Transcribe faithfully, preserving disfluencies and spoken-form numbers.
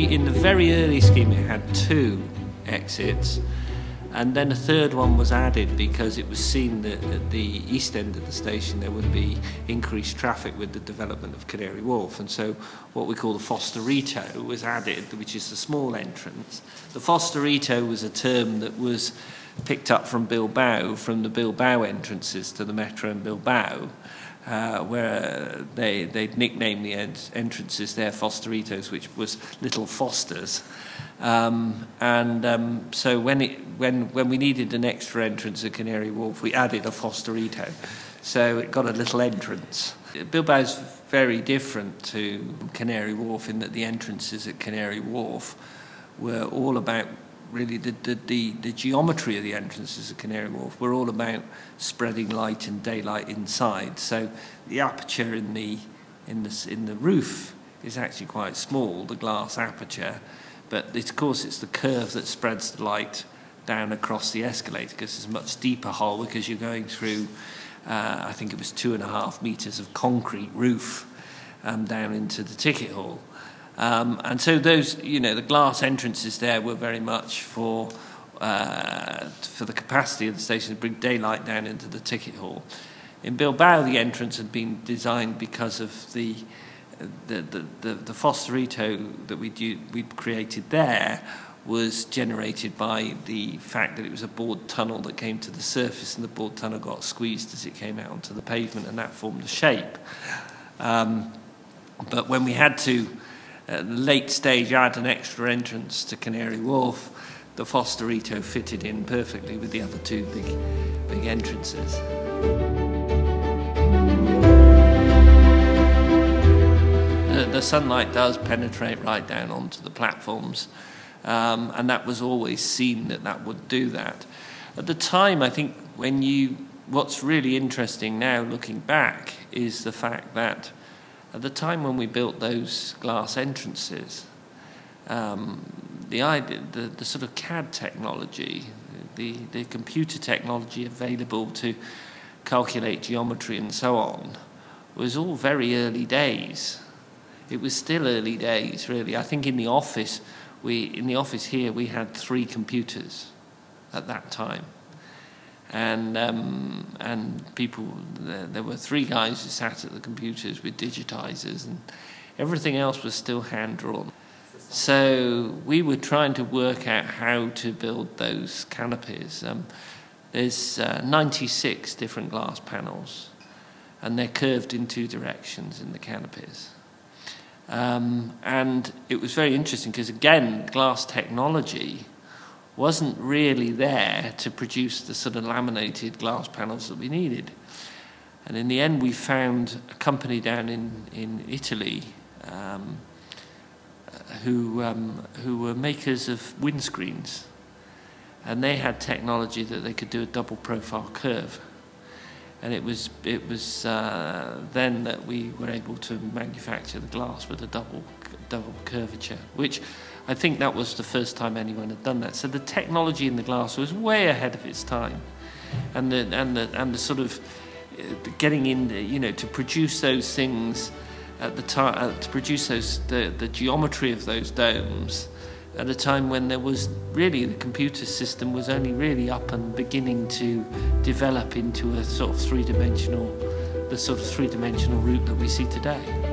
in the very early scheme, it had two exits, and then a third one was added because it was seen that at the east end of the station there would be increased traffic with the development of Canary Wharf, and so what we call the Fosterito was added, which is the small entrance. The Fosterito was a term that was picked up from Bilbao, from the Bilbao entrances to the metro in Bilbao, uh, where they, they'd nicknamed the ent- entrances there Fosteritos, which was Little Fosters. Um, and um, so when it when when we needed an extra entrance at Canary Wharf, we added a Fosterito, so it got a little entrance. Bilbao's very different to Canary Wharf in that the entrances at Canary Wharf were all about really the the, the, the geometry of the entrances at Canary Wharf were all about spreading light and daylight inside. So the aperture in the in the in the roof is actually quite small, the glass aperture. But of course, it's the curve that spreads the light down across the escalator, because it's a much deeper hole, because you're going through, uh, I think it was two and a half metres of concrete roof um, down into the ticket hall. Um, and so those, you know, the glass entrances there were very much for uh, for the capacity of the station to bring daylight down into the ticket hall. In Bilbao, the entrance had been designed because of the The, the, the, the Fosterito that we we created there was generated by the fact that it was a bored tunnel that came to the surface, and the bored tunnel got squeezed as it came out onto the pavement, and that formed the shape. Um, but when we had to, at the late stage, add an extra entrance to Canary Wharf, the Fosterito fitted in perfectly with the other two big, big entrances. The sunlight does penetrate right down onto the platforms, um, and that was always seen that that would do that. At the time, I think when you, what's really interesting now looking back is the fact that at the time when we built those glass entrances, um, the idea, the, the sort of C A D technology, the, the computer technology available to calculate geometry and so on, was all very early days. It was still early days, really. I think in the office, we in the office here, we had three computers at that time, and um, and people. There, there were three guys who sat at the computers with digitizers, and everything else was still hand drawn. So we were trying to work out how to build those canopies. Um, there's uh, ninety-six different glass panels, and they're curved in two directions in the canopies. Um, and it was very interesting because, again, glass technology wasn't really there to produce the sort of laminated glass panels that we needed. And in the end, we found a company down in, in Italy um, who, um, who were makers of windscreens. And they had technology that they could do a double profile curve. And it was it was uh, then that we were able to manufacture the glass with a double double curvature, which I think that was the first time anyone had done that. So the technology in the glass was way ahead of its time, and the and the and the sort of getting in, the, you know, to produce those things at the time, uh, to produce those the the geometry of those domes at a time when there was really, the computer system was only really up and beginning to develop into a sort of three-dimensional, the sort of three-dimensional route that we see today.